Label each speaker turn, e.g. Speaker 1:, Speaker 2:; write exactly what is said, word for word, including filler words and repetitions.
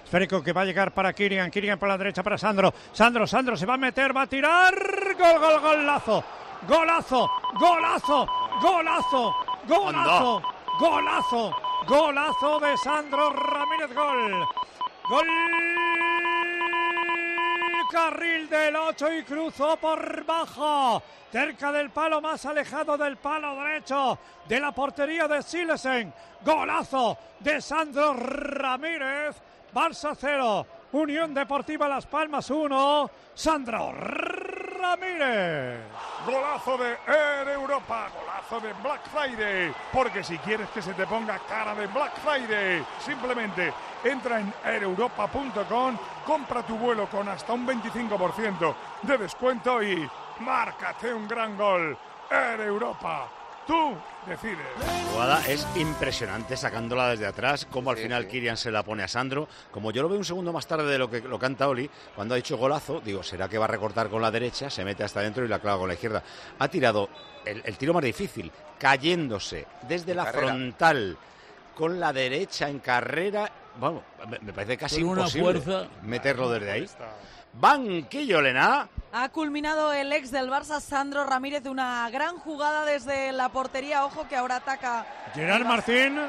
Speaker 1: Esférico que va a llegar para Kylian, Kylian por la derecha para Sandro, Sandro, Sandro se va a meter, va a tirar, gol, gol, golazo, golazo, golazo, golazo, golazo, golazo, golazo de Sandro Ramírez, gol, gol, carril del ocho y cruzó por bajo, cerca del palo más alejado del palo derecho de la portería de Silesen, golazo de Sandro Ramírez. Barça cero, Unión Deportiva Las Palmas uno, Sandro Ramírez.
Speaker 2: Golazo de Air Europa, golazo de Black Friday, porque si quieres que se te ponga cara de Black Friday, simplemente entra en air europa punto com, compra tu vuelo con hasta un veinticinco por ciento de descuento y márcate un gran gol. Air Europa, tú decides.
Speaker 3: La jugada es impresionante, sacándola desde atrás, como al sí, final sí. Kylian se la pone a Sandro. Como yo lo veo un segundo más tarde de lo que lo canta Oli, cuando ha dicho golazo, digo, será que va a recortar con la derecha, se mete hasta adentro y la clava con la izquierda. Ha tirado el, el tiro más difícil, cayéndose desde la carrera. Frontal, con la derecha en carrera. Vamos, me parece casi
Speaker 4: con
Speaker 3: imposible
Speaker 4: una fuerza.
Speaker 3: meterlo desde ahí. Banquillo, Elena.
Speaker 5: Ha culminado el ex del Barça, Sandro Ramírez, una gran jugada desde la portería. Ojo que ahora ataca
Speaker 1: Gerard Martín.